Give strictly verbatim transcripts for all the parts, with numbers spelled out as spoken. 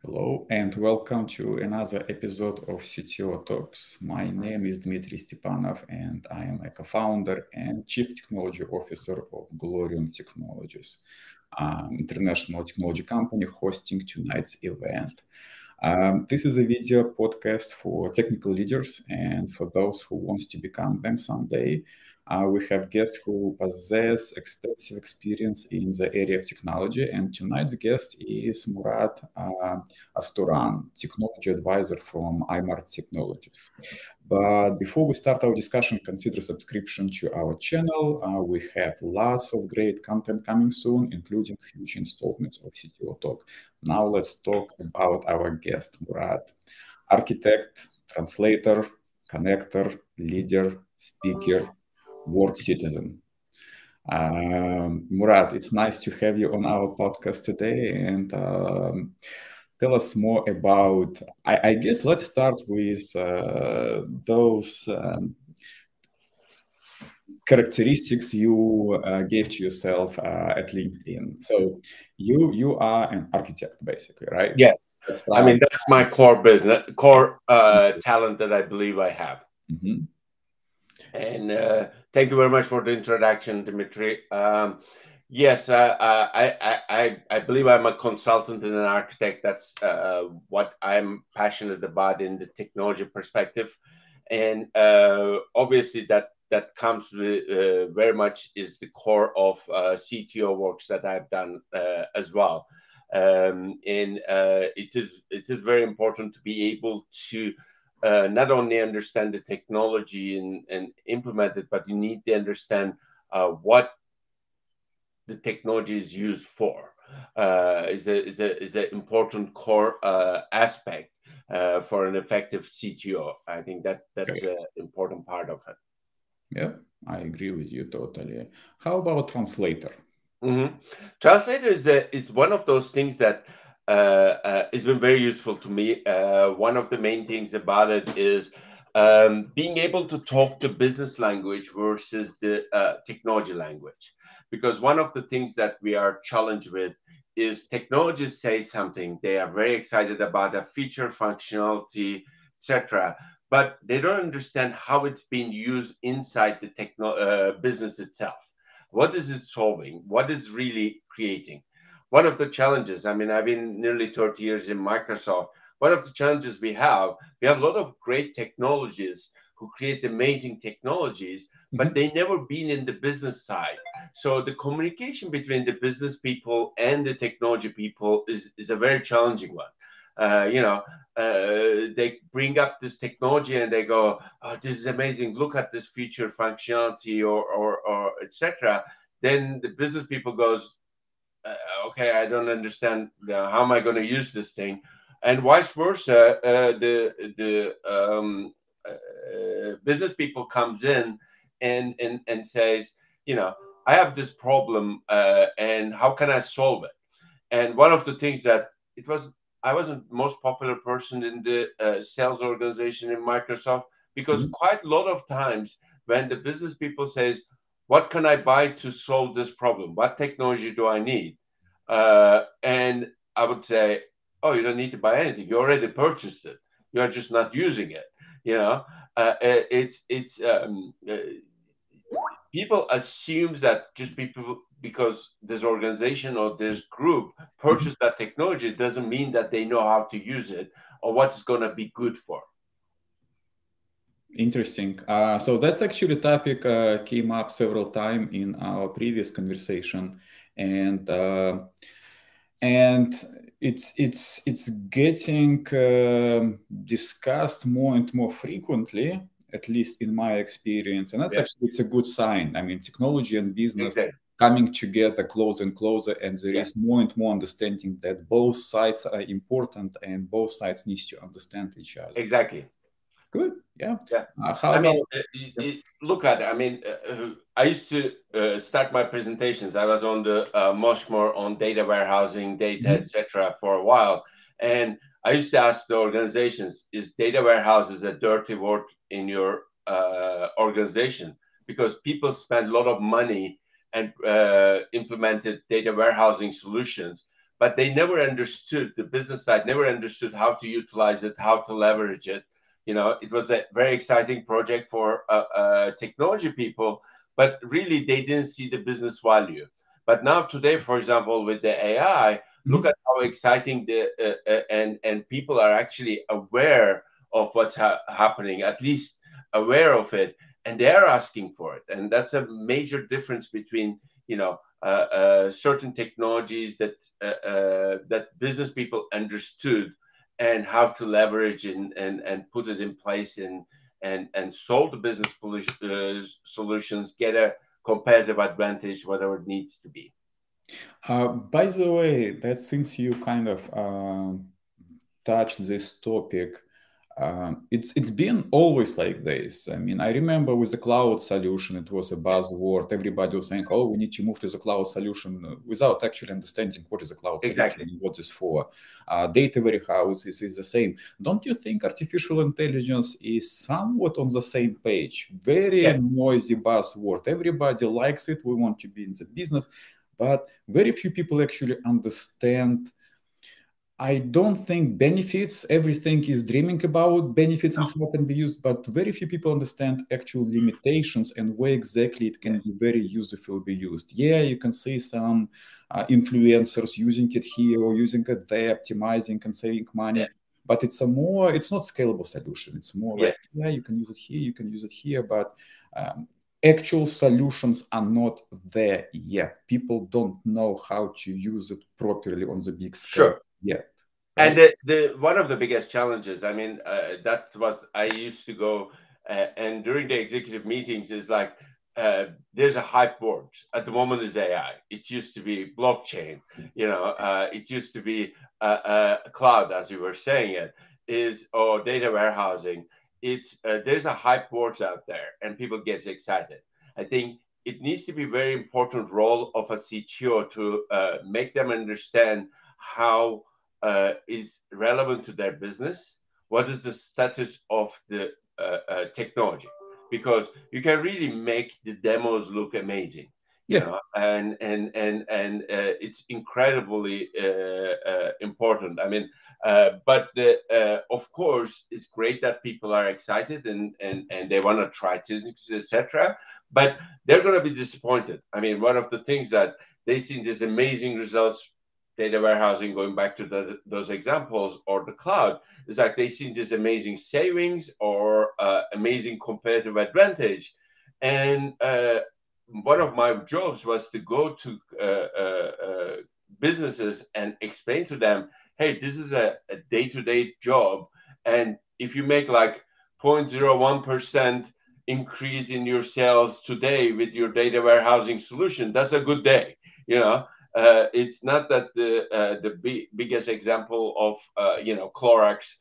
Hello and welcome to another episode of C T O Talks. My name is Dmitry Stepanov and I am a co-founder and Chief Technology Officer of Glorium Technologies, an international technology company hosting tonight's event. Um, this is a video podcast for technical leaders and for those who want to become them someday. Uh, we have guests who possess extensive experience in the area of technology, and tonight's guest is Murat uh, Asturan, technology advisor from iMart Technologies. But before we start our discussion, consider subscription to our channel. Uh, we have lots of great content coming soon, including future installments of C T O Talk. Now let's talk about our guest, Murat. Architect, translator, connector, leader, speaker, world citizen. Um, Murat, it's nice to have you on our podcast today. And um, tell us more about, I, I guess let's start with uh, those um, characteristics you uh, gave to yourself uh, at LinkedIn. So you you are an architect, basically, right? Yeah, That's I right. mean that's my core business, core uh, talent that I believe I have. Mhm. And uh, thank you very much for the introduction, Dimitri. Um, yes, uh, I, I I I believe I'm a consultant and an architect. That's uh, what I'm passionate about in the technology perspective, and uh, obviously that that comes with uh, very much is the core of uh, C T O works that I've done uh, as well. Um, and uh, it is it is very important to be able to uh, not only understand the technology and, and implement it, but you need to understand uh, what the technology is used for. Uh, is a is a is an important core uh, aspect uh, for an effective C T O. I think that that's Okay. an important part of it. Yeah, I agree with you totally. How about translator? hmm Translator is the, is one of those things that uh, uh, has been very useful to me. Uh, one of the main things about it is um, being able to talk the business language versus the uh, technology language. Because one of the things that we are challenged with is technologists say something, they are very excited about a feature, functionality, et cetera. But they don't understand how it's being used inside the techno- uh, business itself. What is it solving? What is really creating? One of the challenges, I mean, I've been nearly thirty years in Microsoft. One of the challenges we have, we have a lot of great technologists who creates amazing technologies, but Mhm. they never been in the business side. So the communication between the business people and the technology people is, is a very challenging one. Uh, you know, uh, they bring up this technology and they go, "Oh, this is amazing! Look at this feature, functionality, or or, or et cetera" Then the business people goes, uh, "Okay, I don't understand. Uh, how am I going to use this thing?" And vice versa. Uh, the the um, uh, business people comes in and and and says, "You know, I have this problem, uh, and how can I solve it?" And one of the things that it was, I wasn't the most popular person in the uh, sales organization in Microsoft because Mhm. quite a lot of times when the business people says, "What can I buy to solve this problem? What technology do I need?" Uh, and I would say, "Oh, you don't need to buy anything. You already purchased it. You are just not using it." You know, uh, it's it's um, uh, people assumes that just people because this organization or this group Mhm. purchased that technology doesn't mean that they know how to use it or what it's going to be good for. Interesting. Uh, so that's actually a topic uh, came up several times in our previous conversation, and uh, and it's it's it's getting um discussed more and more frequently, at least in my experience, and that's Yeah, actually it's a good sign. I mean, technology and business exactly. coming together closer and closer, and there Yeah, is more and more understanding that both sides are important and both sides need to understand each other. exactly. Good. Yeah. Yeah. Uh, how I about? mean, uh, y- Yep. y- look at it. I mean, uh, uh, I used to uh, start my presentations. I was on the uh, much more on data warehousing, data, Mhm. et cetera, for a while, and I used to ask the organizations, "Is data warehouses a dirty word in your uh, organization?" Because people spend a lot of money and uh, implemented data warehousing solutions, but they never understood, the business side never understood how to utilize it, how to leverage it. You know, it was a very exciting project for uh, uh, technology people, but really they didn't see the business value. But now today, for example, with the A I, look Mhm. at how exciting the uh, uh, and and people are actually aware of what's ha happening, at least aware of it, and they're asking for it. And that's a major difference between, you know, uh, uh, certain technologies that uh, uh, that business people understood and how to leverage and and, and put it in place and and and solve the business uh, solutions, get a competitive advantage, whatever it needs to be. Uh, by the way, that since you kind of uh, touched this topic, um, it's it's been always like this. I mean, I remember with the cloud solution, it was a buzzword. Everybody was saying, "Oh, we need to move to the cloud solution," uh, without actually understanding what is a cloud solution Exactly. and what is for. Uh, data warehouse is, is the same. Don't you think artificial intelligence is somewhat on the same page? Very Yes. noisy buzzword. Everybody likes it. We want to be in the business, but very few people actually understand. I don't think benefits, everything is dreaming about benefits and how can be used, but very few people understand actual limitations and where exactly it can Yes. be very useful be used. Yeah, you can see some uh, influencers using it here or using it there, optimizing and saving money, Yes. but it's a more, it's not scalable solution. It's more Yes. like, yeah, you can use it here, you can use it here, but um, actual solutions are not there yet. People don't know how to use it properly on the big scale Sure. yet. And Right? the, the one of the biggest challenges, I mean, uh, that was I used to go uh, and during the executive meetings is like uh, there's a hype word at the moment is A I. It used to be blockchain, you know, uh, it used to be uh, uh, cloud, as you were saying it is, or data warehousing. It's uh, there's a hype words out there, and people get excited. I think it needs to be very important role of a C T O to uh, make them understand how uh, is relevant to their business. What is the status of the uh, uh, technology? Because you can really make the demos look amazing, you Yeah. know, and and and and uh, it's incredibly uh, uh, important. I mean, uh, but the, uh, of course, it's great that people are excited and and and they want to try things, et cetera. But they're going to be disappointed. I mean, one of the things that they see these amazing results, data warehousing, going back to the, those examples, or the cloud, is like they see this amazing savings or uh, amazing competitive advantage. And uh, one of my jobs was to go to uh, uh, uh, businesses and explain to them, hey, this is a, a day-to-day job. And if you make like zero point zero one percent increase in your sales today with your data warehousing solution, that's a good day, you know. Uh, it's not that the uh, the big, biggest example of uh, you know Clorox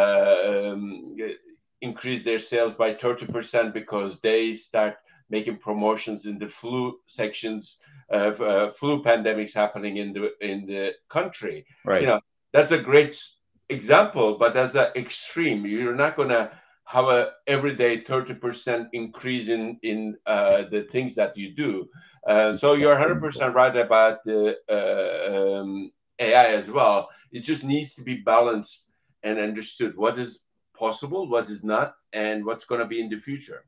uh, um, increase their sales by thirty percent because they start making promotions in the flu sections of uh, flu pandemics happening in the in the country. You Right. know, that's a great example, but as an extreme, you're not going to have a everyday thirty percent increase in in uh, the things that you do. Uh, so you're one hundred percent right about the uh, um, A I as well. It just needs to be balanced and understood what is possible, what is not, and what's going to be in the future.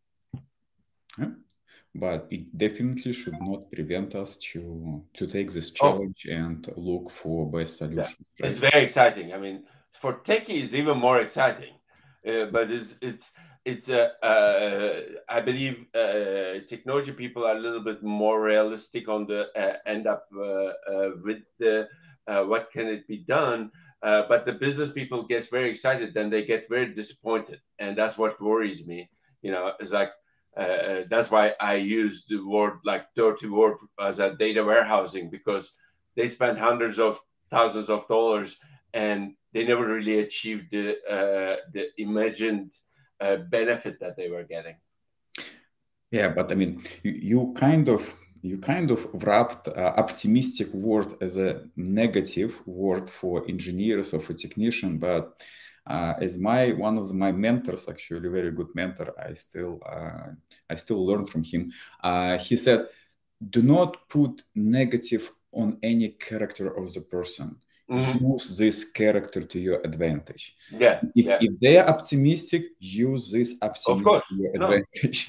Yeah. But it definitely should not prevent us to to take this Oh, challenge and look for best yeah, solutions, it's right? very exciting. I mean, for techies, it's even more exciting. Uh, but it's it's it's uh, uh, I believe uh, technology people are a little bit more realistic on the uh, end up uh, uh, with the uh, what can it be done. Uh, but the business people gets very excited, then they get very disappointed, and that's what worries me. You know, it's like uh, that's why I use the word like dirty word as a data warehousing, because they spend hundreds of thousands of dollars and they never really achieved the uh, the imagined uh, benefit that they were getting. Yeah, but I mean, you, you kind of you kind of wrapped uh, optimistic word as a negative word for engineers or for technician, but uh, as my one of my mentors, actually a very good mentor, I still uh, I still learn from him. Uh, he said, "Do not put negative on any character of the person. Mm-hmm. Use this character to your advantage. Yeah. If, yeah. if they are optimistic, use this optimism Of course. to your No. advantage.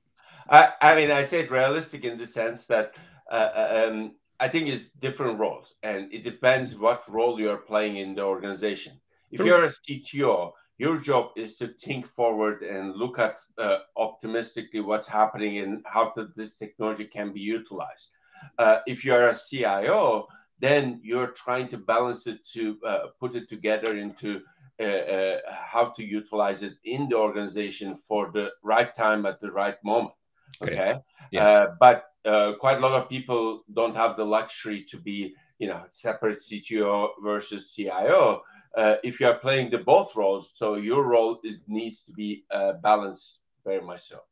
I, I mean, I say it realistic in the sense that uh, um, I think it's different roles, and it depends what role you're playing in the organization. If True. you're a C T O, your job is to think forward and look at uh, optimistically what's happening and how the, this technology can be utilized. Uh, if you're a C I O, then you're trying to balance it to uh, put it together into uh, uh, how to utilize it in the organization for the right time at the right moment. Okay, okay? Yes. Uh, but uh, quite a lot of people don't have the luxury to be, you know, separate C T O versus C I O. Uh, if you are playing the both roles, so your role is needs to be uh, balanced very much so.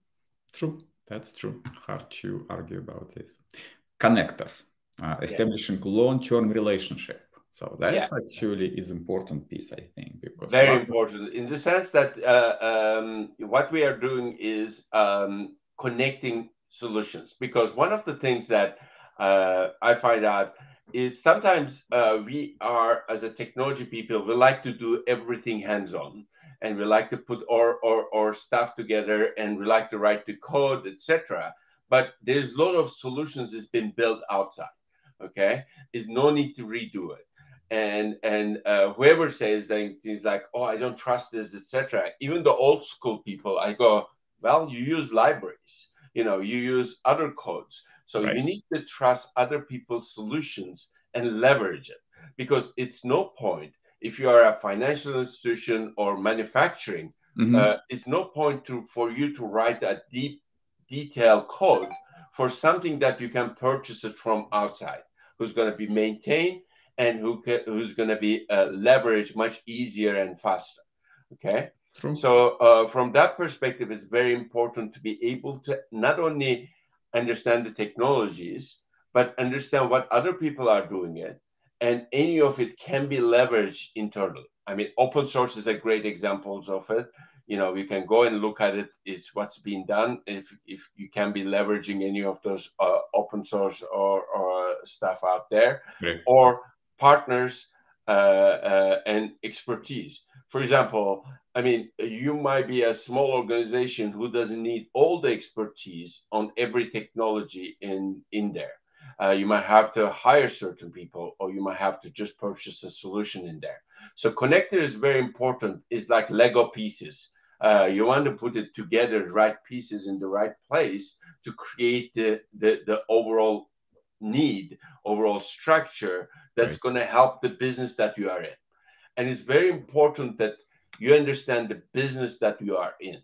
True, that's true. Hard to argue about this. Connector, uh, establishing yeah. long-term relationship. So that's yeah. actually is important piece, I think, because very important in the sense that uh, um, what we are doing is um, connecting solutions. Because one of the things that uh, I find out is sometimes uh, we are, as a technology people, we like to do everything hands-on, and we like to put our, our, our stuff together, and we like to write the code, et cetera. But there's a lot of solutions that's been built outside. Okay, there's no need to redo it. And and uh, whoever says things like, oh, I don't trust this, et cetera. Even the old school people, I go, well, you use libraries, you know, you use other codes. So right. you need to trust other people's solutions and leverage it, because it's no point if you are a financial institution or manufacturing, mm-hmm. uh, it's no point to for you to write a deep, detailed code for something that you can purchase it from outside, who's going to be maintained and who can, who's going to be uh, leveraged much easier and faster. Okay. True. So uh, from that perspective, it's very important to be able to not only understand the technologies, but understand what other people are doing it, and any of it can be leveraged internally. I mean, open source is a great example of it. You know, you can go and look at it. It's what's being done. If if you can be leveraging any of those uh, open source or, or stuff out there, right. or partners uh, uh, and expertise. For example, I mean, you might be a small organization who doesn't need all the expertise on every technology in, in there. Uh, you might have to hire certain people, or you might have to just purchase a solution in there. So connector is very important. It's like Lego pieces. Uh, you want to put it together, the right pieces in the right place to create the, the, the overall need, overall structure that's right. going to help the business that you are in. And it's very important that you understand the business that you are in.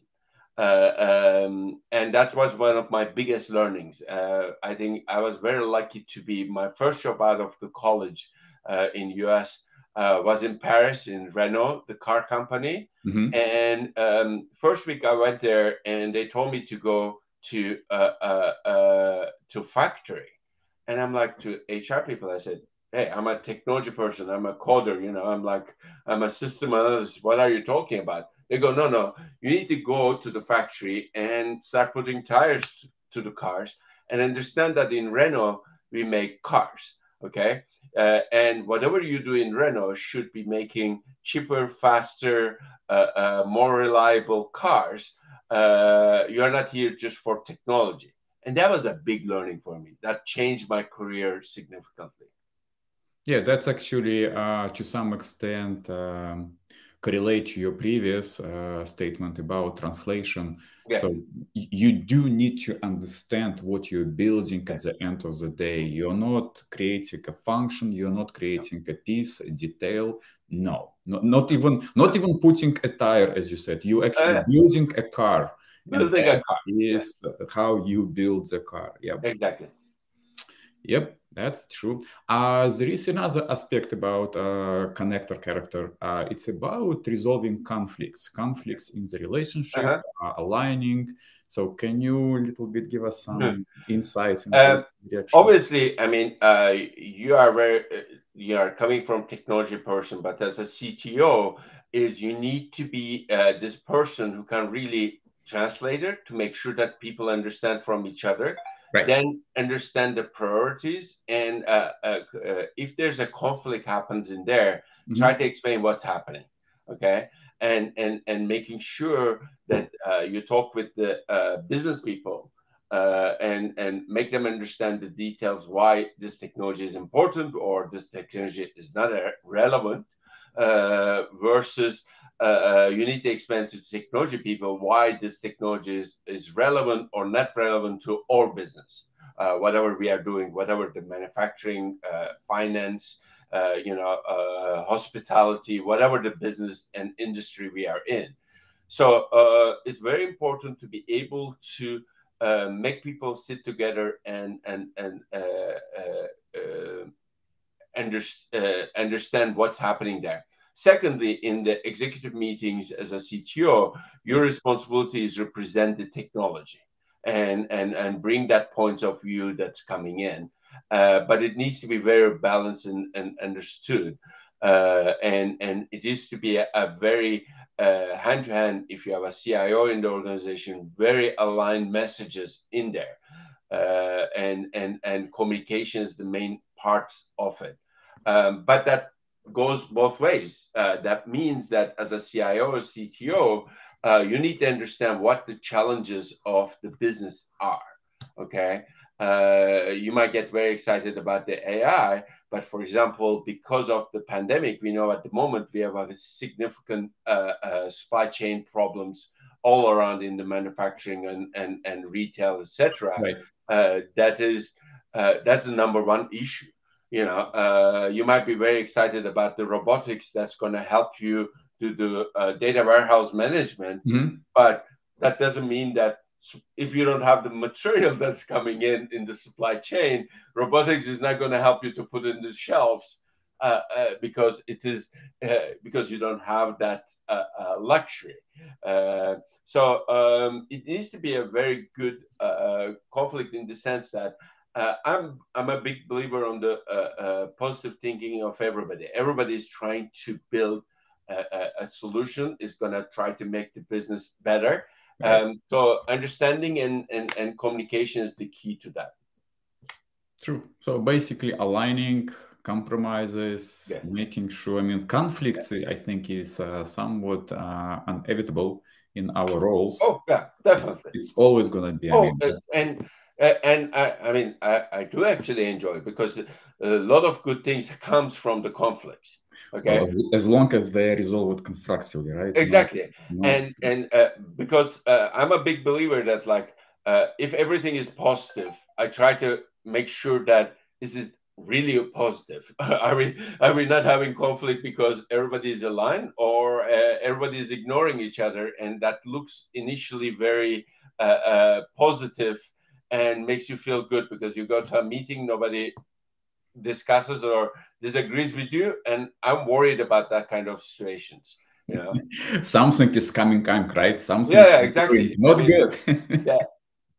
Uh, um, and that was one of my biggest learnings. Uh, I think I was very lucky to be, my first job out of the college uh, in U S uh, was in Paris, in Renault, the car company. Mm-hmm. And um, first week I went there and they told me to go to uh, uh, uh, to factory. And I'm like, to H R people, I said, hey, I'm a technology person. I'm a coder, you know, I'm like, I'm a system analyst. What are you talking about? They go, no, no, you need to go to the factory and start putting tires to the cars and understand that in Renault, we make cars, okay? Uh, and whatever you do in Renault should be making cheaper, faster, uh, uh, more reliable cars. Uh, you're not here just for technology. And that was a big learning for me. That changed my career significantly. Yeah, that's actually, uh, to some extent, um, correlate to your previous uh, statement about translation. Yes. So you do need to understand what you're building at the end of the day. You're not creating a function. You're not creating a piece, a detail. No, not, not even not even putting a tire, as you said. You're actually uh, building a car. Building and a car is yeah. how you build the car. Yeah, exactly. Yep, that's true. Uh, there is another aspect about uh, connector character. Uh, it's about resolving conflicts, conflicts in the relationship, uh-huh. uh, aligning. So can you a little bit give us some mm-hmm. insights? Into uh, obviously, I mean, uh, you are very, you are coming from technology person, but as a C T O, is you need to be uh, this person who can really translate it to make sure that people understand from each other. Right. then understand the priorities, and uh, uh, uh, if there's a conflict happens in there, try Mm-hmm. to explain what's happening. Okay, and and and making sure that uh, you talk with the uh, business people, uh, and and make them understand the details why this technology is important or this technology is not uh, relevant, uh, versus uh, uh, you need to explain to the technology people why this technology is, is relevant or not relevant to our business, uh, whatever we are doing, whatever the manufacturing, uh, finance, uh, you know, uh, hospitality, whatever the business and industry we are in. So uh, it's very important to be able to uh, make people sit together and and and uh, uh, uh, under, uh, understand what's happening there. Secondly, in the executive meetings as a C T O, your Yeah. responsibility is represent the technology and and and bring that point of view that's coming in. Uh, but it needs to be very balanced and, and understood. Uh, and and it is to be a, a very uh, hand to hand, if you have a C I O in the organization, very aligned messages in there. Uh, and and and communication is the main part of it. Um, but that goes both ways. Uh, that means that as a C I O or C T O, uh, you need to understand what the challenges of the business are. Okay. Uh, you might get very excited about the A I, but for example, because of the pandemic, we know at the moment we have a significant uh, uh, supply chain problems all around in the manufacturing and, and, and retail, et cetera. Right. Uh, that is uh, that's the number one issue. You know, uh, you might be very excited about the robotics that's going to help you do the uh, data warehouse management, Mm-hmm. but that doesn't mean that if you don't have the material that's coming in in the supply chain, robotics is not going to help you to put in the shelves, uh, uh, because it is uh, because you don't have that uh, uh, luxury. Uh, so um, it needs to be a very good uh, conflict in the sense that uh, I'm I'm a big believer on the uh, uh, positive thinking of everybody. Everybody is trying to build a, a, a solution, is going to try to make the business better. Right. Um, so understanding and, and, and communication is the key to that. True. So basically aligning compromises, Yeah. making sure, I mean, conflicts, I think, is uh, somewhat uh, inevitable in our roles. Oh, yeah, It's, definitely. it's always going to be, I Oh, mean, uh, that's- and uh, and I, I mean, I, I do actually enjoy it because a lot of good things comes from the conflicts. well, Okay. as, as long as they are resolved constructively, right? No, Exactly. no. And and uh, because uh, I'm a big believer that like uh, if everything is positive, I try to make sure that this is really a positive. Are we are we not having conflict because everybody is aligned, or uh, everybody is ignoring each other, and that looks initially very uh, uh, positive and makes you feel good because you go to a meeting, nobody discusses or disagrees with you, and I'm worried about that kind of situations. You know. Something is coming up, right? Something Yeah, yeah, is doing exactly. I not mean, good. yeah,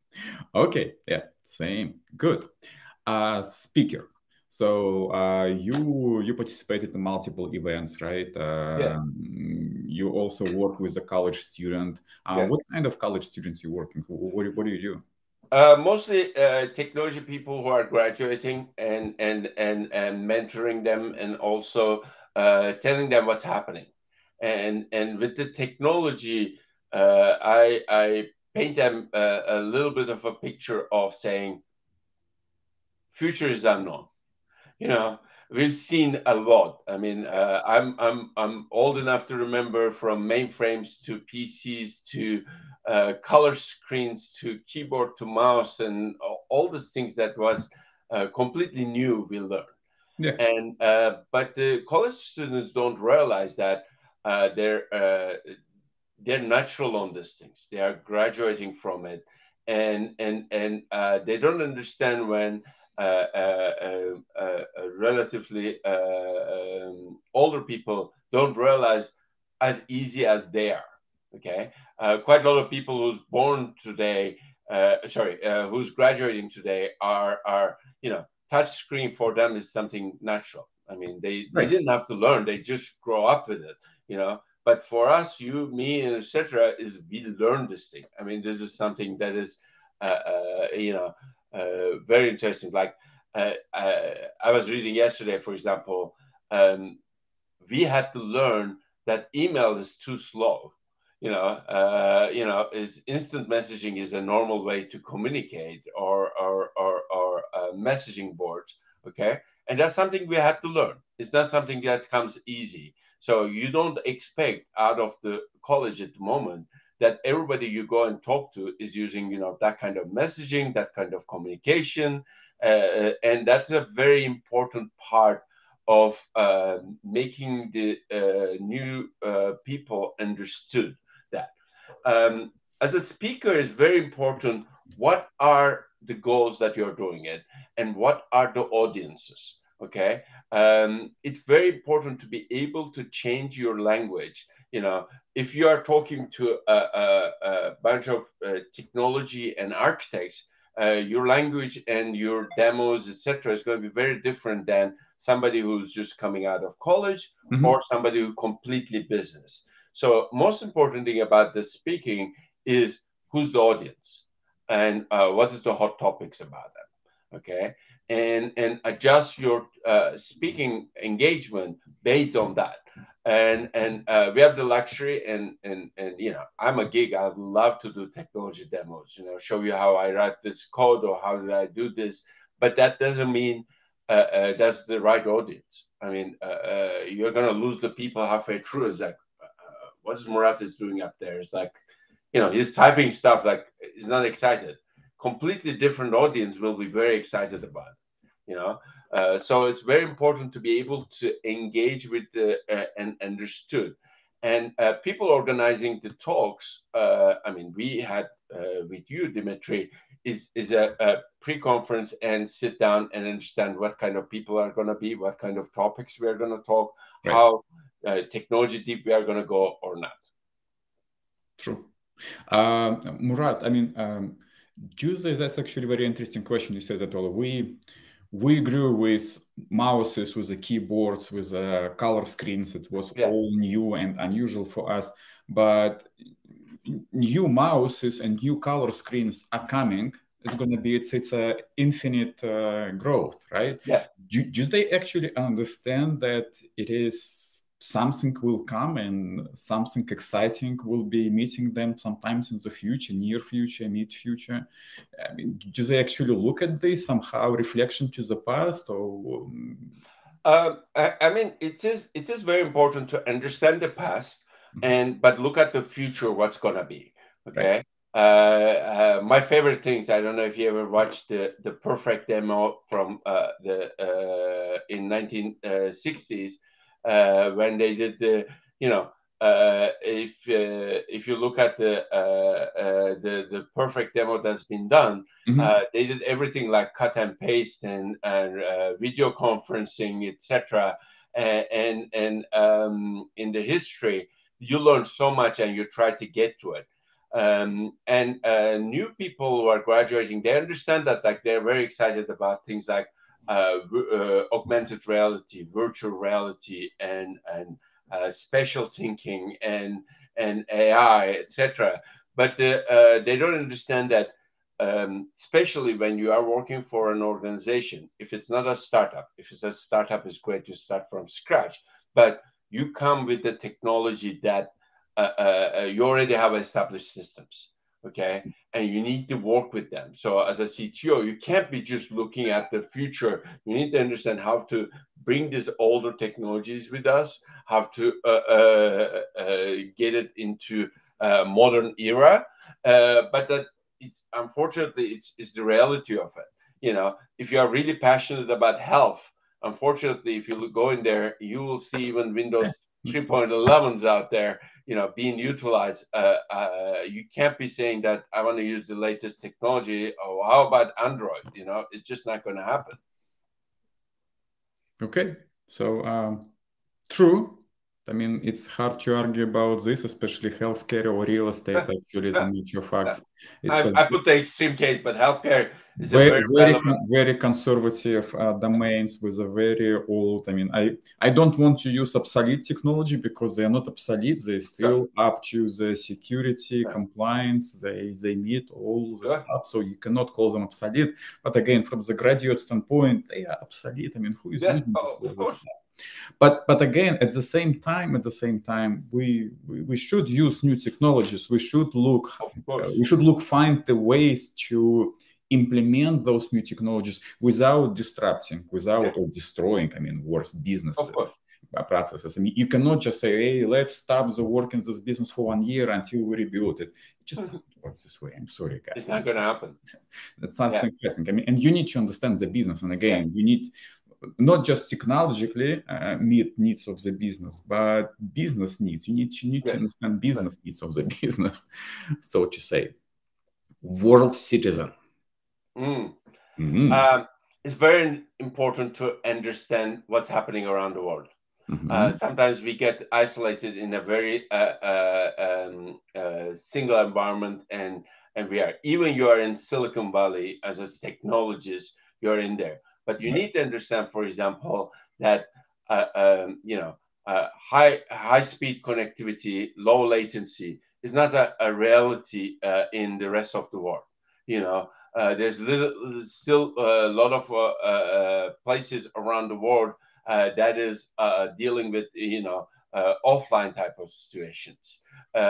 Okay, yeah, same. Good. Uh, speaker. So uh, you you participated in multiple events, right? yeah, Um, you also work with a college student. Uh, yeah. what kind of college students you working? Wh- What, what do you do? Uh, mostly uh, technology people who are graduating and and and and mentoring them, and also uh, telling them what's happening. And and with the technology, uh, I I paint them a, a little bit of a picture of saying future is unknown. You know, we've seen a lot. I mean, uh, i'm i'm i'm old enough to remember from mainframes to P Cs to uh, color screens to keyboard to mouse and all these things that was uh, completely new we learned. Yeah, And uh, but the college students don't realize that uh, they're uh, they're natural on these things. They are graduating from it, and and and uh, they don't understand when uh, uh, uh, uh, uh, relatively uh, um, older people don't realize as easy as they are. Okay, uh, quite a lot of people who's born today, uh, sorry, uh, who's graduating today are are you know touch screen for them is something natural. I mean, they they right. didn't have to learn; they just grow up with it. You know, but for us, you, me, and et cetera, is we learn this thing. I mean, this is something that is, uh, uh, you know, uh, very interesting. Like uh, uh, I was reading yesterday, for example, um, we had to learn that email is too slow. You know, uh, you know, is instant messaging is a normal way to communicate, or or or, or uh, messaging boards. Okay, and that's something we had to learn. It's not something that comes easy. So you don't expect out of the college at the moment that everybody you go and talk to is using, you know, that kind of messaging, that kind of communication, uh, and that's a very important part of uh, making the uh, new uh, people understood that. Um, as a speaker, it's very important what are the goals that you're doing it, and what are the audiences. Okay, um, it's very important to be able to change your language. You know, if you are talking to a, a, a bunch of uh, technology and architects, uh, your language and your demos, et cetera, is going to be very different than somebody who's just coming out of college, Mm-hmm. or somebody who completely business. So most important thing about the speaking is who's the audience, and uh, what is the hot topics about them. Okay, and and adjust your uh, speaking engagement based on that. And and uh, we have the luxury, and and and you know, I'm a geek. I love to do technology demos. You know, show you how I write this code, or how did I do this. But that doesn't mean uh, uh, that's the right audience. I mean, uh, uh, you're gonna lose the people halfway through. It's like, uh, what is Murat is doing up there? It's like, you know, he's typing stuff, like he's not excited. Completely different audience will be very excited about it, you know. Uh, so it's very important to be able to engage with the uh, and understood. And uh, people organizing the talks, uh, I mean, we had uh, with you, Dimitri, is is a, a pre-conference and sit down and understand what kind of people are going to be, what kind of topics we are going to talk, right, how uh, technology deep we are going to go or not. True. Uh, Murat, I mean, um, Tuesday, that's actually a very interesting question. You said that all we we grew with mouses, with the keyboards, with the color screens. It was yeah. all new and unusual for us. But new mouses and new color screens are coming. It's going to be, it's it's a infinite uh, growth, right? Yeah. Do, do they actually understand that it is something will come and something exciting will be meeting them sometimes in the future, near future, mid future? I mean, do they actually look at this somehow, reflection to the past, or? Uh, I, I mean, it is it is very important to understand the past, mm-hmm. and but look at the future, what's gonna be. Okay. Right. Uh, uh, my favorite things. I don't know if you ever watched the the perfect demo from uh, the uh, in nineteen sixties. Uh, when they did the, you know, uh, if uh, if you look at the uh, uh, the the perfect demo that's been done, mm-hmm. uh, they did everything like cut and paste and and uh, video conferencing, et cetera. And and, and um, in the history, you learn so much and you try to get to it. Um, and uh, new people who are graduating, they understand that, like, they're very excited about things like Uh, uh, augmented reality, virtual reality, and and uh, spatial thinking, and and A I, et cetera. But the, uh, they don't understand that, um, especially when you are working for an organization. If it's not a startup, if it's a startup, it's great to start from scratch. But you come with the technology that uh, uh, you already have established systems. Okay, and you need to work with them. So as a C T O, you can't be just looking at the future. You need to understand how to bring these older technologies with us, how to uh, uh, uh, get it into a modern era. Uh, but that is, unfortunately, it's, it's the reality of it. You know, if you are really passionate about health, unfortunately, if you go in there, you will see even Windows three point elevens out there, you know, being utilized. Uh, uh, you can't be saying that I want to use the latest technology. Or how about Android? You know, it's just not going to happen. Okay, so um, true. I mean, it's hard to argue about this, especially healthcare or real estate, actually, the nature facts. It's I, a I put the extreme case, but healthcare is a very, very very, relevant. con- very conservative uh, domains with a very old. I mean, I, I don't want to use obsolete technology because they are not obsolete. They're still up to the security, Yeah. compliance. They they meet all the Sure. stuff, so you cannot call them obsolete. But again, from the graduate standpoint, they are obsolete. I mean, who is Yeah, using this, oh, all of this course. stuff? But but again, at the same time, at the same time, we we, we should use new technologies. We should look. Of Uh, course. we should look find the ways to implement those new technologies without disrupting, without Yeah. or destroying. I mean, worse businesses. Of course. uh, Processes. I mean, you cannot just say, "Hey, let's stop the work in this business for one year until we rebuild it." It just doesn't work this way. I'm sorry, guys. It's not going to happen. That's not Yeah. happening. I mean, and you need to understand the business. And again, you need not just technologically uh, meet needs of the business, but business needs. You need to need to Yes. understand business needs of the business, so to say. World citizen. Mm. Mhm. Um, it's very important to understand what's happening around the world. Mhm. Uh, sometimes we get isolated in a very uh, uh, um, uh, single environment, and and we are even you are in Silicon Valley as a technologist, you're in there. But you Right. need to understand, for example, that uh, um, you know uh, high high speed connectivity, low latency is not a, a reality uh, in the rest of the world. You know, uh, there's little, still a lot of uh, uh, places around the world uh, that is uh, dealing with you know uh, offline type of situations,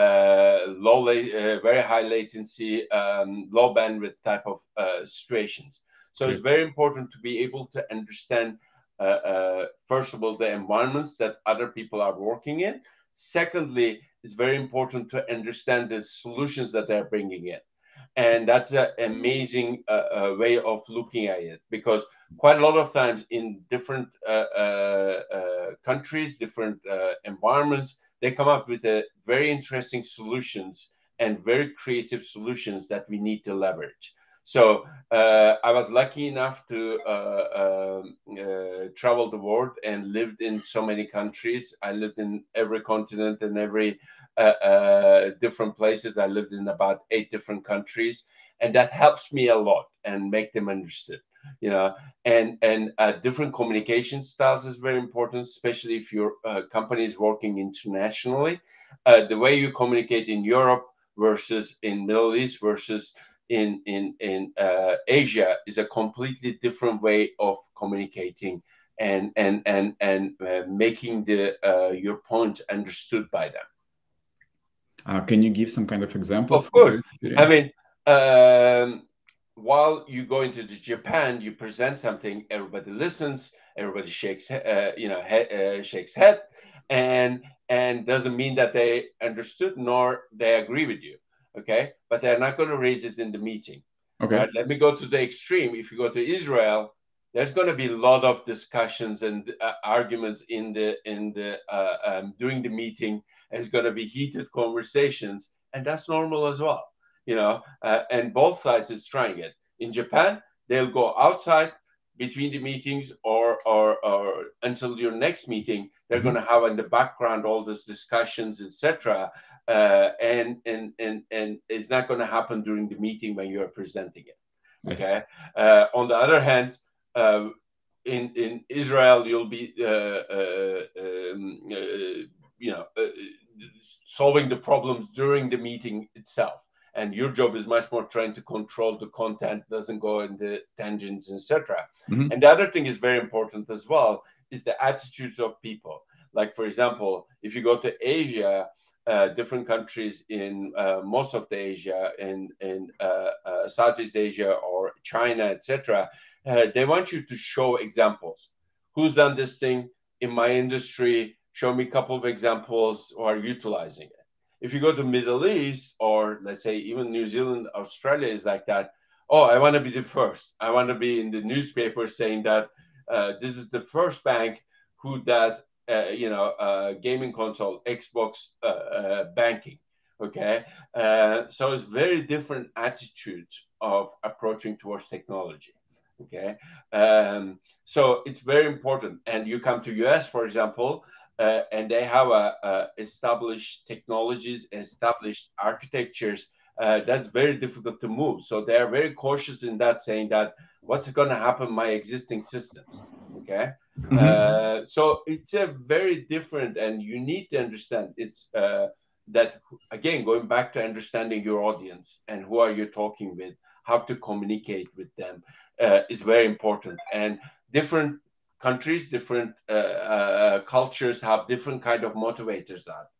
uh, low, la- uh, very high latency, um, low bandwidth type of uh, situations. So Okay. it's very important to be able to understand, uh, uh, first of all, the environments that other people are working in. Secondly, it's very important to understand the solutions that they're bringing in. And that's an amazing uh, uh, way of looking at it, because quite a lot of times in different uh, uh, uh, countries, different uh, environments, they come up with a very interesting solutions and very creative solutions that we need to leverage. So uh, I was lucky enough to uh, um, uh, travel the world and lived in so many countries. I lived in every continent and every uh, uh, different places. I lived in about eight different countries, and that helps me a lot and make them understood. You know, and and uh, different communication styles is very important, especially if your uh, company is working internationally. Uh, the way you communicate in Europe versus in Middle East versus in in in uh, Asia is a completely different way of communicating and and and and uh, making the uh, your point understood by them. Uh, can you give some kind of examples Of from course, your I experience? mean, um, while you go into the Japan, you present something, everybody listens, everybody shakes, uh, you know, he, uh, shakes head, and and doesn't mean that they understood nor they agree with you, okay? But they're not going to raise it in the meeting, Okay. right? Let me go to the extreme. If you go to Israel, there's going to be a lot of discussions and uh, arguments in the in the uh, um, during the meeting. There's going to be heated conversations, and that's normal as well, you know, uh, and both sides is trying it. In Japan, they'll go outside between the meetings or or, or until your next meeting. They're Mhm. going to have in the background all these discussions, et cetera. Uh, and and and and it's not going to happen during the meeting when you are presenting it. I see. Okay. Uh, on the other hand, uh, in in Israel, you'll be uh, uh, um, uh, you know uh, solving the problems during the meeting itself, and your job is much more trying to control the content, doesn't go into tangents, et cetera. Mhm. And the other thing is very important as well is the attitudes of people. Like for example, if you go to Asia, uh, different countries in uh, most of the Asia, in in uh, uh, Southeast Asia or China, et cetera, uh, they want you to show examples. Who's done this thing in my industry? Show me a couple of examples who are utilizing it. If you go to Middle East or let's say even New Zealand, Australia is like that. Oh, I want to be the first. I want to be in the newspaper saying that uh, this is the first bank who does, uh, you know, uh, gaming console, Xbox uh, uh, banking. Okay, uh, so it's very different attitudes of approaching towards technology. Okay, um, so it's very important. And you come to U S, for example, uh, and they have a, a established technologies, established architectures. Uh, that's very difficult to move. So they are very cautious in that, saying that what's going to happen my existing systems. Okay, Mm-hmm. uh, so it's a very different, and you need to understand it's uh, that again going back to understanding your audience and who are you talking with, how to communicate with them uh, is very important. And different countries, different uh, uh, cultures have different kind of motivators out.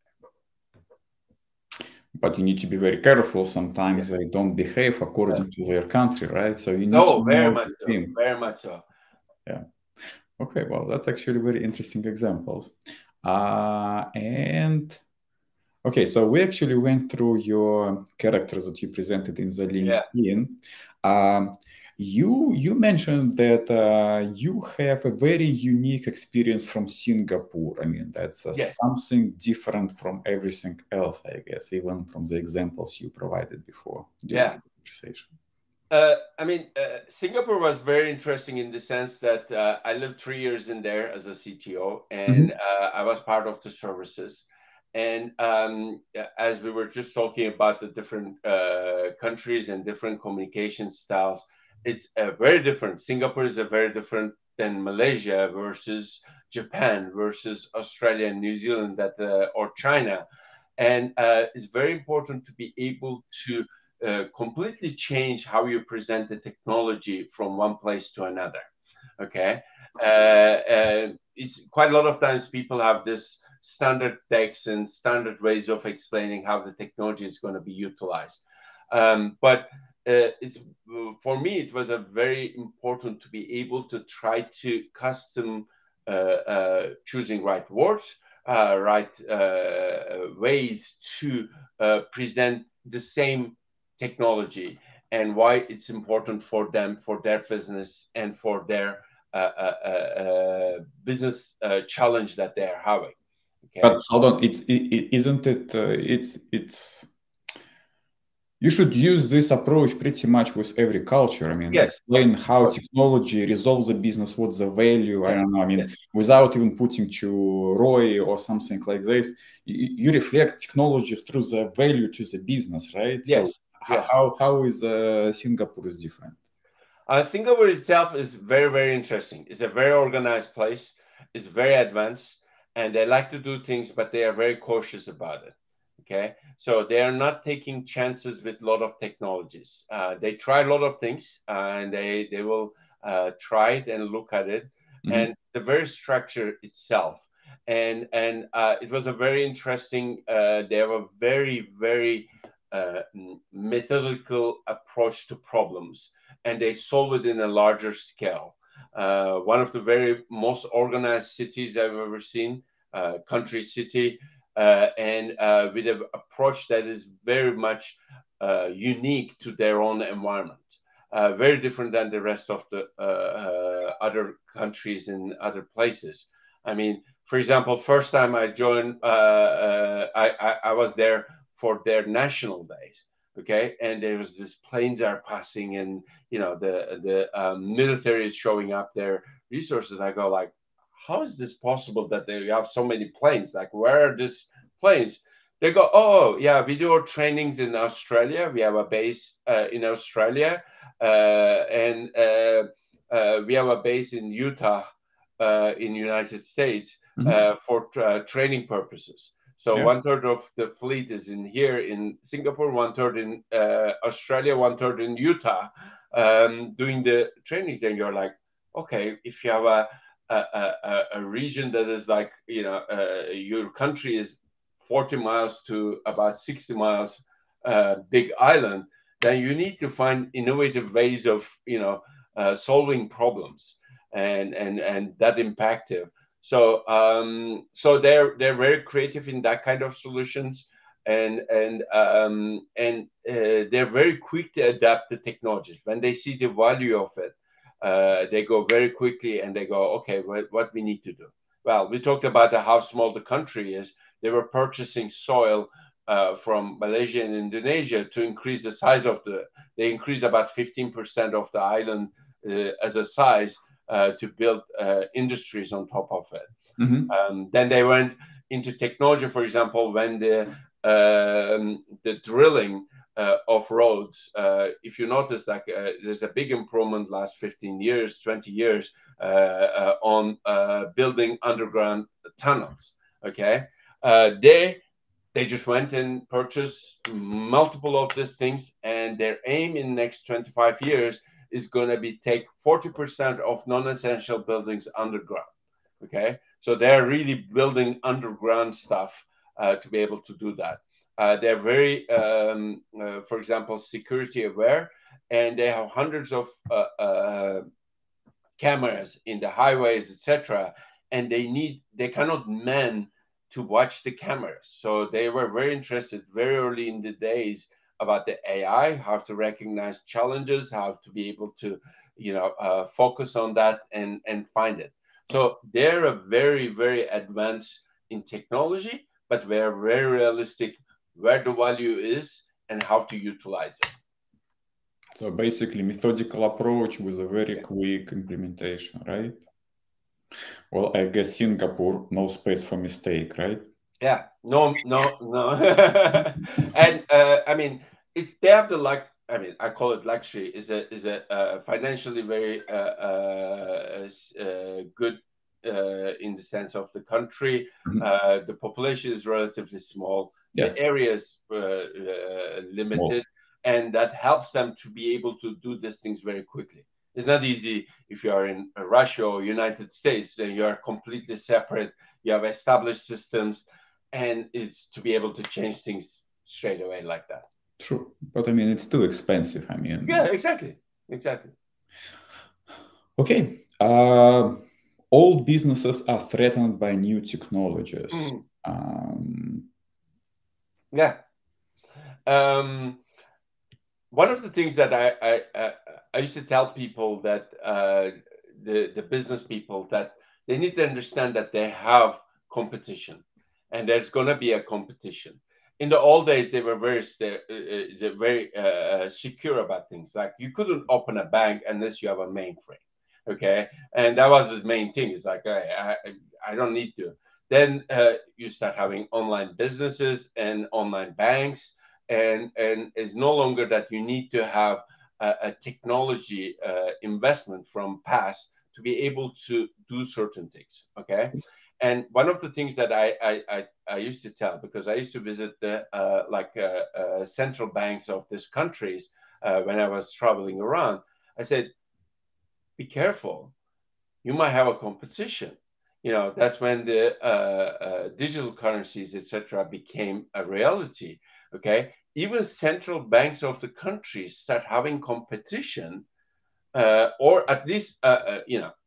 But you need to be very careful. Sometimes yeah. they don't behave according yeah. to their country, right? So you need no, to very know much so, team. very much so. Yeah. Okay, well, that's actually very interesting examples. Uh, and okay, so we actually went through your characters that you presented in the LinkedIn. Yeah. Um, you you mentioned that uh, you have a very unique experience from Singapore. I mean, that's uh, yes. something different from everything else, I guess, even from the examples you provided before during yeah. the conversation. Uh, I mean, uh, Singapore was very interesting in the sense that uh, I lived three years in there as a C T O, and mm-hmm. uh, I was part of the services. And um, as we were just talking about the different uh, countries and different communication styles, it's uh, very different. Singapore is a very different than Malaysia versus Japan versus Australia and New Zealand that uh, or China. And uh, it's very important to be able to uh, completely change how you present the technology from one place to another. Okay. Uh, uh, it's quite a lot of times people have this standard decks and standard ways of explaining how the technology is going to be utilized. Um, but uh, it's, for me, it was a very important to be able to try to custom uh, uh, choosing right words, uh, right uh, ways to uh, present the same technology and why it's important for them, for their business, and for their uh, uh, uh, business uh, challenge that they are having. Okay? But hold on, it's it, isn't it? Uh, it's it's. You should use this approach pretty much with every culture. I mean, yes. explain how technology resolves the business, what's the value. Yes. I don't know. I mean, yes. without even putting to R O I or something like this, you, you reflect technology through the value to the business, right? Yes. So yes. how how is uh, Singapore is different? Uh, Singapore itself is very, very interesting. It's a very organized place. It's very advanced, and they like to do things, but they are very cautious about it. Okay, so they are not taking chances with a lot of technologies. Uh, they try a lot of things, uh, and they they will uh, try it and look at it, mm-hmm. and the very structure itself. And and uh, it was a very interesting. Uh, they have a very very uh, methodical approach to problems, and they solve it in a larger scale. Uh, one of the very most organized cities I've ever seen, uh, country city. Uh, and uh, with an approach that is very much uh, unique to their own environment, uh, very different than the rest of the uh, uh, other countries and other places. I mean, for example, first time I joined, uh, uh, I, I, I was there for their national days. Okay, and there was this planes are passing, and you know the the um, military is showing up their resources. I go like, how is this possible that they have so many planes? Like, where are these planes? They go, oh, yeah, we do our trainings in Australia. We have a base uh, in Australia, uh, and uh, uh, we have a base in Utah, uh, in United States, mm-hmm. uh, for uh, training purposes. So yeah. one third of the fleet is in here in Singapore, one third in uh, Australia, one third in Utah, um, doing the trainings. And you're like, okay, if you have a A, a, a region that is like, you know, uh, your country is forty miles to about sixty miles uh, big island, then you need to find innovative ways of, you know, uh, solving problems and and and that impactive. So um, so they're they're very creative in that kind of solutions, and and um, and uh, they're very quick to adapt the technologies when they see the value of it. Uh, they go very quickly and they go, okay, what, what we need to do? Well, we talked about how small the country is. They were purchasing soil uh, from Malaysia and Indonesia to increase the size of the, they increased about fifteen percent of the island uh, as a size uh, to build uh, industries on top of it. Mm-hmm. Um, then they went into technology, for example, when the um, the drilling uh, of roads. Uh, if you notice, like uh, there's a big improvement last fifteen years, twenty years uh, uh, on uh, building underground tunnels. Okay, uh, they they just went and purchased multiple of these things, and their aim in the next twenty-five years is going to be take forty percent of non-essential buildings underground. Okay, so they're really building underground stuff uh, to be able to do that. Uh, they're very, um, uh, for example, security aware, and they have hundreds of uh, uh, cameras in the highways, et cetera. And they need, they cannot man to watch the cameras. So they were very interested very early in the days about the A I, how to recognize challenges, how to be able to, you know, uh, focus on that and and find it. So they're a very, very advanced in technology, but they're very realistic where the value is and how to utilize it. So basically, methodical approach with a very quick implementation, right? Well, I guess Singapore, no space for mistake, right? Yeah, no, no, no. And uh, I mean, if they have the luck, I mean, I call it luxury, is a is a uh, financially very uh, uh, uh, good uh, in the sense of the country. Mhm. Uh, the population is relatively small. Yes. The area is uh, uh, limited, and that helps them to be able to do these things very quickly. It's not easy if you are in Russia or United States, then you are completely separate. You have established systems, and it's to be able to change things straight away like that. True, but I mean, it's too expensive. I mean, Yeah, exactly, exactly. Okay. Uh, old businesses are threatened by new technologies. Mm. Um, Yeah. Um, one of the things that I I, I, I used to tell people that uh, the the business people that they need to understand that they have competition, and there's going to be a competition. In the old days, they were very uh, very uh, secure about things. Like you couldn't open a bank unless you have a mainframe, okay? And that was the main thing. It's like I I, I don't need to. Then uh, you start having online businesses and online banks, and and it's no longer that you need to have a, a technology uh, investment from past to be able to do certain things. Okay. And one of the things that I I, I, I used to tell, because I used to visit the uh, like uh, uh, central banks of these countries uh, when I was traveling around, I said, be careful. You might have a competition. You know, that's when the uh, uh, digital currencies, et cetera, became a reality. Okay, even central banks of the country start having competition, uh, or at least, uh, uh, you know,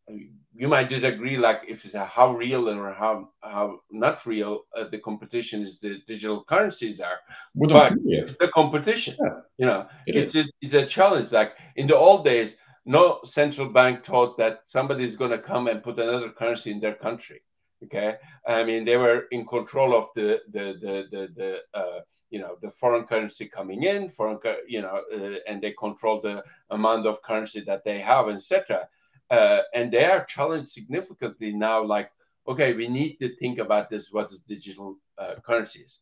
you might disagree, like if it's a how real or how how not real uh, the competition is the digital currencies are, we don't but know yet. it's the competition. Yeah, You know, it it's is. just, it's a challenge. Like in the old days, no central bank thought that somebody is going to come and put another currency in their country. Okay, I mean they were in control of the the the the, the uh, you know the foreign currency coming in, foreign you know, uh, and they control the amount of currency that they have, et cetera. Uh, and they are challenged significantly now. Like, okay, we need to think about this. What is digital uh, currencies?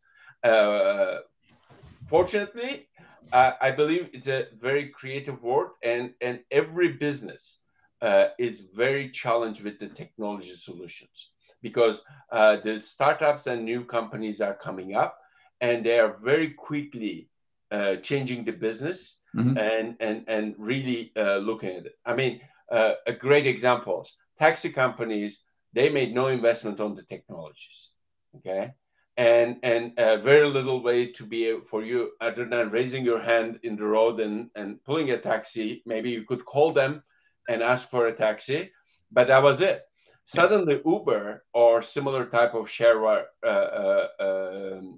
Uh, fortunately, uh, I believe it's a very creative word, and and every business uh, is very challenged with the technology solutions, because uh, the startups and new companies are coming up, and they are very quickly uh, changing the business Mhm. and and and really uh, looking at it. I mean, uh, a great example: taxi companies, they made no investment on the technologies. Okay, and and uh, very little way to be for you other than raising your hand in the road and and pulling a taxi. Maybe you could call them and ask for a taxi, but that was it. Suddenly Uber or similar type of share uh, uh, um,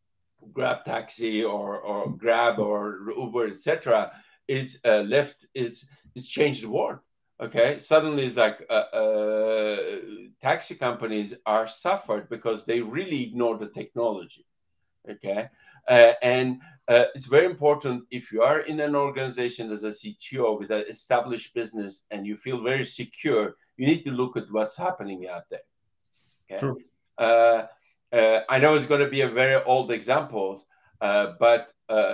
grab taxi or or grab or Uber, etc., is uh, left is is changed the world. Okay, suddenly it's like uh, uh, taxi companies are suffered because they really ignore the technology. Okay, uh, and uh, it's very important if you are in an organization as a C T O with an established business and you feel very secure, you need to look at what's happening out there. Okay. True. Uh, uh, I know it's going to be a very old example, uh, but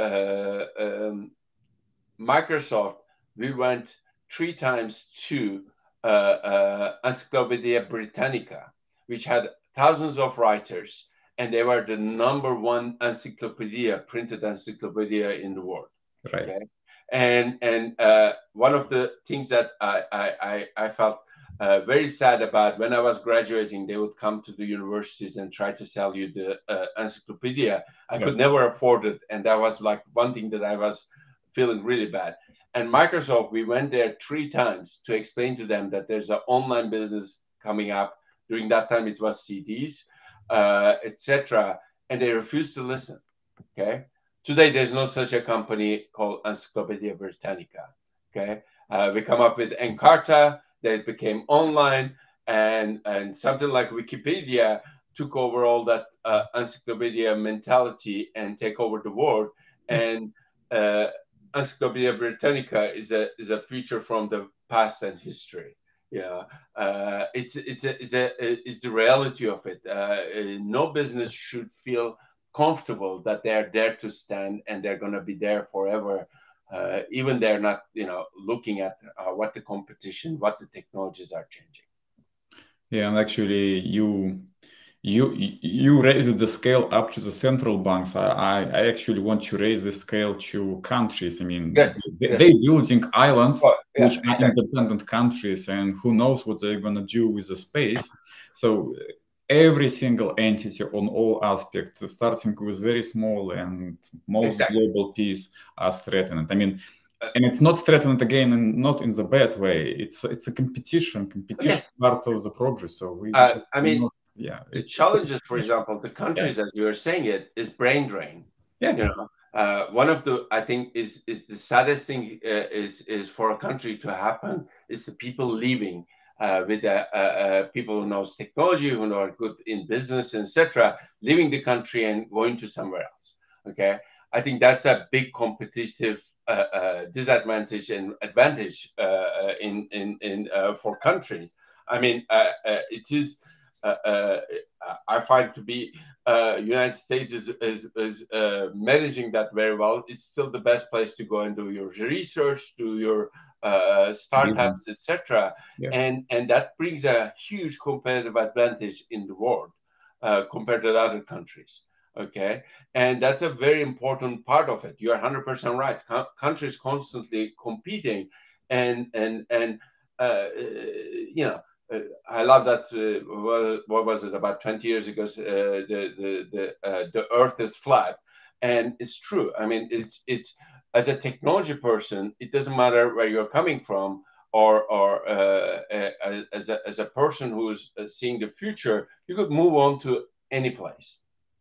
uh, um, Microsoft, we went three times to uh, uh, Encyclopedia Britannica, which had thousands of writers, and they were the number one encyclopedia, printed encyclopedia in the world. Right. Okay, and and uh, one of the things that I I I felt uh, very sad about when I was graduating, they would come to the universities and try to sell you the uh, encyclopedia. I Yeah. could never afford it, and that was like one thing that I was feeling really bad. And Microsoft, we went there three times to explain to them that there's an online business coming up. During that time, it was C Ds, uh, et cetera, and they refused to listen. Okay. Today, there's no such a company called Encyclopedia Britannica. Okay, uh, we come up with Encarta, that became online, and and something like Wikipedia took over all that uh, encyclopedia mentality and take over the world. And uh, Encyclopedia Britannica is a is a feature from the past and history. Yeah, uh, it's it's a, it's a it's the reality of it. Uh, no business should feel comfortable that they're there to stand and they're going to be there forever, uh, even they're not, you know, looking at uh, what the competition, what the technologies are changing. Yeah, and actually, you you you raised the scale up to the central banks. I I, I actually want to raise the scale to countries. I mean, yes, they, yes. they're building islands, oh, yeah, which are independent countries, and who knows what they're gonna do with the space. So every single entity on all aspects, starting with very small and most exactly. global peace, are threatened. I mean, and it's not threatened again, and not in the bad way. It's it's a competition. Competition yes. part of the progress. So we Uh, just I mean, not, yeah. the It's, challenges, it's for example, the countries, yeah. as you were saying it, is brain drain. Yeah. You know, uh, one of the I think is is the saddest thing uh, is is for a country to happen is the people leaving. Uh, with uh, uh, people who knows technology, who are good in business, et cetera, leaving the country and going to somewhere else. Okay, I think that's a big competitive uh, uh, disadvantage and advantage uh, in in in uh, for countries. I mean, uh, uh, it is. Uh, uh, I find to be uh, United States is is, is uh, managing that very well. It's still the best place to go and do your research, do your uh, startups, et cetera. Yeah. And and that brings a huge competitive advantage in the world uh, compared to other countries. Okay, and that's a very important part of it. You are one hundred percent right. Co countries constantly competing, and and and uh, you know. Uh, I love that. Uh, well, what was it about twenty years ago? Uh, the the the uh, the Earth is flat, and it's true. I mean, it's it's as a technology person, it doesn't matter where you're coming from, or or uh, uh, as a as a person who's seeing the future, you could move on to any place.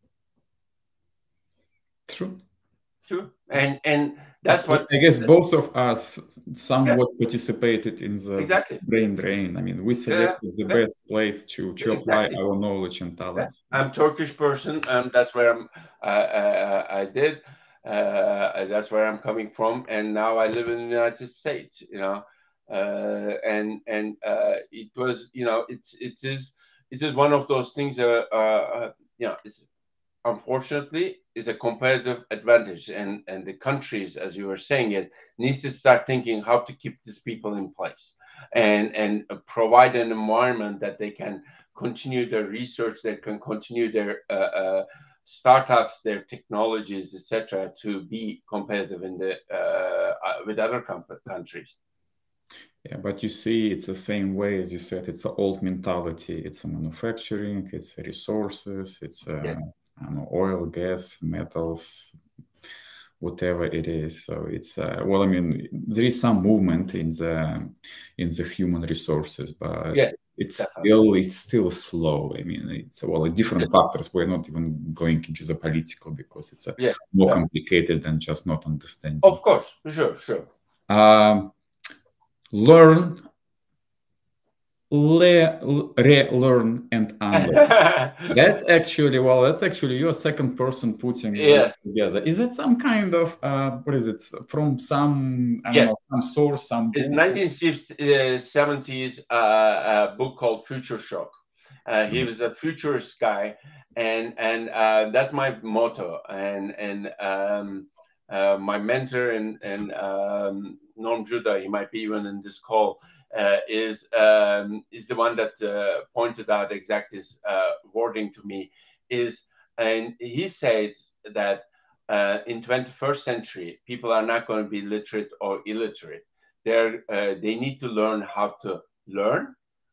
True. True, and and that's what I guess both of us somewhat yeah. participated in the exactly. brain drain. I mean, we selected yeah. the yeah. best place to, to apply exactly. our knowledge and talents. Yeah. I'm Turkish person, um, that's where I'm. Uh, uh, I did. Uh, that's where I'm coming from, and now I live in the United States. You know, uh, and and uh, it was, you know, it's it is it is one of those things. Uh, uh, you know, it's, unfortunately, is a competitive advantage, and and the countries, as you were saying it, needs to start thinking how to keep these people in place, and and provide an environment that they can continue their research, they can continue their uh, uh, startups, their technologies, et cetera, to be competitive in the uh, with other countries. Yeah, but you see, it's the same way as you said. It's an old mentality. It's a manufacturing. It's a resources. It's a, yeah. I don't know, oil, gas, metals, whatever it is. So it's uh, well, I mean, there is some movement in the in the human resources, but yeah, it's definitely. still it's still slow. I mean, it's well, different yeah. factors. We're not even going into the political because it's a, yeah. more yeah. complicated than just not understanding. Of course, sure, sure. Um, learn. Le, relearn and unlearn. That's actually, well, that's actually your second person putting yes. this together. Is it some kind of, uh, what is it, from some, I yes. don't know, some source, some book? It's nineteen seventies uh, uh, book called Future Shock. Uh, he was a futurist guy, and and uh, that's my motto. And and um, uh, my mentor and and um, Norm Judah, he might be even in this call, uh, is um, is the one that uh, pointed out exact this uh, wording to me. Is and he says that uh, in twenty-first century, people are not going to be literate or illiterate. They're uh, they need to learn how to learn,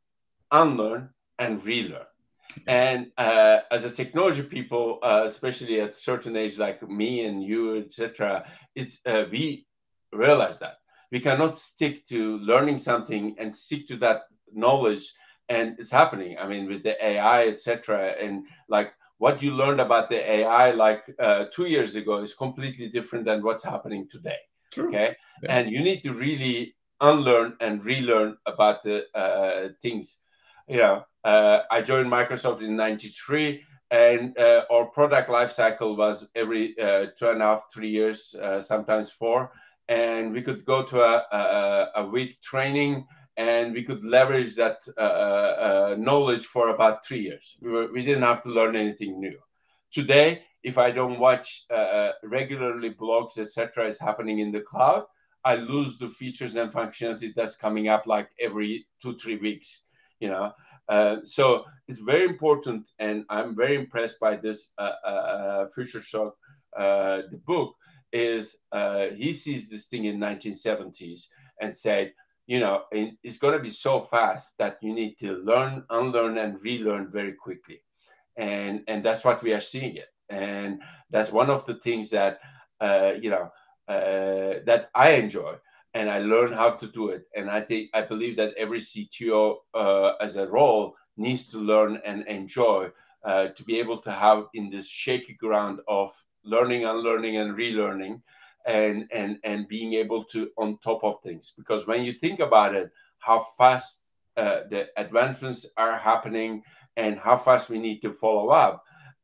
unlearn, and relearn. And uh, as a technology people, uh, especially at certain age like me and you, et cetera, it's uh, we realize that we cannot stick to learning something and stick to that knowledge. And it's happening. I mean, with the A I, et cetera, and like what you learned about the A I like uh, two years ago is completely different than what's happening today. True. Okay, Yeah. and you need to really unlearn and relearn about the uh, things. You know, uh, I joined Microsoft in ninety-three, and uh, our product lifecycle was every uh, two and a half, three years, uh, sometimes four. And we could go to a, a, a week training, and we could leverage that uh, uh, knowledge for about three years. We, were, we didn't have to learn anything new. Today, if I don't watch uh, regularly blogs, et cetera, is happening in the cloud, I lose the features and functionality that's coming up like every two, three weeks. You know, uh, so it's very important, and I'm very impressed by this uh, uh, Future Shock. Uh, the book is uh, he sees this thing in nineteen seventies and said, you know, it's going to be so fast that you need to learn, unlearn, and relearn very quickly, and and that's what we are seeing it, and that's one of the things that uh, you know uh, that I enjoy. And I learned how to do it. And I think I believe that every C T O uh, as a role needs to learn and enjoy uh, to be able to have in this shaky ground of learning, unlearning, and relearning, and and and being able to on top of things. Because when you think about it, how fast uh, the advancements are happening and how fast we need to follow up,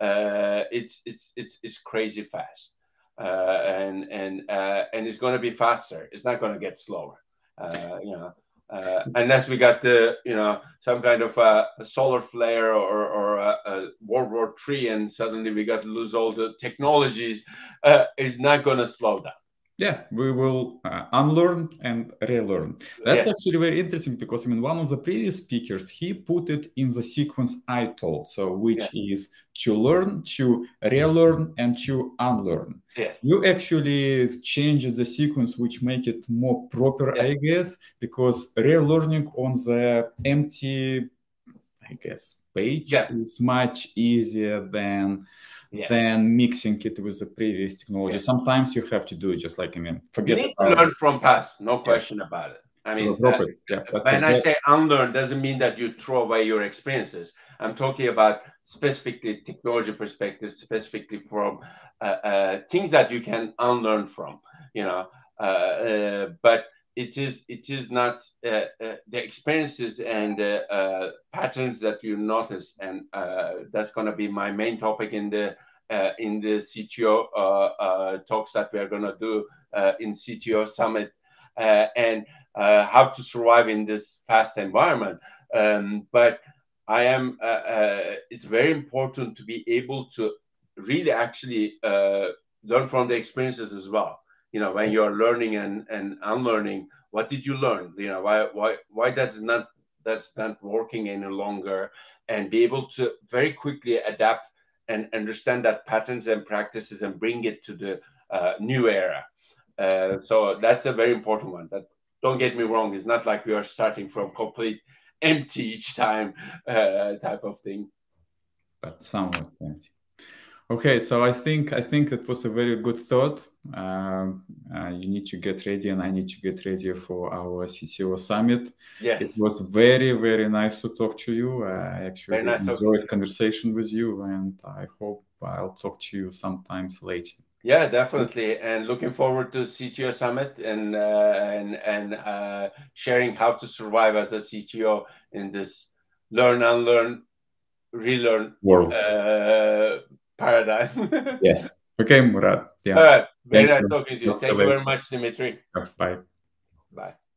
uh, it's it's it's it's crazy fast. Uh, and and uh, and it's going to be faster. It's not going to get slower, uh, you know, uh, unless we got the you know some kind of a, a solar flare or or a, a World War Three, and suddenly we got to lose all the technologies. Uh, it's not going to slow down. Yeah, we will uh, unlearn and relearn. That's Yeah. actually very interesting because I mean, one of the previous speakers, he put it in the sequence I told, so which yeah. is to learn, to relearn, and to unlearn. Yes. You actually changed the sequence, which make it more proper, yeah. I guess, because relearning on the empty, I guess, page yeah. is much easier than Yeah. than mixing it with the previous technology. Yeah. Sometimes you have to do it just like, I mean, forget You need about to learn from past, no question yes. about it. I mean, uh, yeah, when I say unlearn, doesn't mean that you throw away your experiences. I'm talking about specifically technology perspective, specifically from uh, uh, things that you can unlearn from, you know, uh, uh, but it is it is not uh, uh, the experiences and the uh, patterns that you notice, and uh, that's going to be my main topic in the uh, in the C T O uh, uh, talks that we are going to do uh, in C T O Summit, uh, and uh, how to survive in this fast environment. Um, but I am. Uh, uh, it's very important to be able to really actually uh, learn from the experiences as well. You know, when you're learning and, and unlearning, what did you learn? You know, why why why that's not that's not working any longer, and be able to very quickly adapt and understand that patterns and practices and bring it to the uh, new era. Uh, so that's a very important one. That don't get me wrong, it's not like we are starting from complete empty each time uh, type of thing. But somewhat empty. Okay, so I think I think it was a very good thought. Uh, uh, you need to get ready, and I need to get ready for our C T O Summit. Yes, it was very very nice to talk to you. I actually nice enjoyed conversation with you, and I hope I'll talk to you sometimes later. Yeah, definitely, and looking forward to C T O Summit and uh, and and uh, sharing how to survive as a C T O in this learn, unlearn, relearn world. Uh, paradigm. Yes. Okay, Murat. Yeah. All right. Very Thank nice you. talking to you. Thank you very much, Dimitri. Bye. Bye.